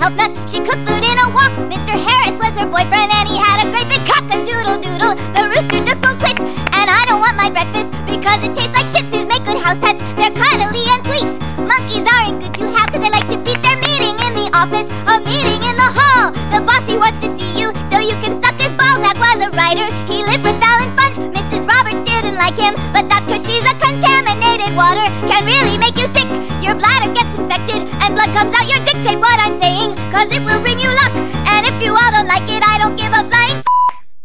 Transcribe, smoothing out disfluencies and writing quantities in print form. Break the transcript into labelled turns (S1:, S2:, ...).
S1: health nut. She cooked food in a wok. Mr. Harris was her boyfriend, and he had a great big cock-a-doodle-doodle. The rooster just won't quit, and I don't want my breakfast because it tastes like Shih Tzus make good house pets. They're cuddly and sweet. Monkeys aren't good to have because they like to beat their meeting in the office or meeting in the hall. The bossy wants to see you so you can suck his balls. Zach was a writer. He lived with Alan Funt. Mrs. Roberts didn't like him, but that's because she's a contaminated water. Can really make you sick. Your bladder gets infected and blood comes out your dick. Take what I'm saying, cause it will bring you luck. And if you all don't like it, I don't give a flying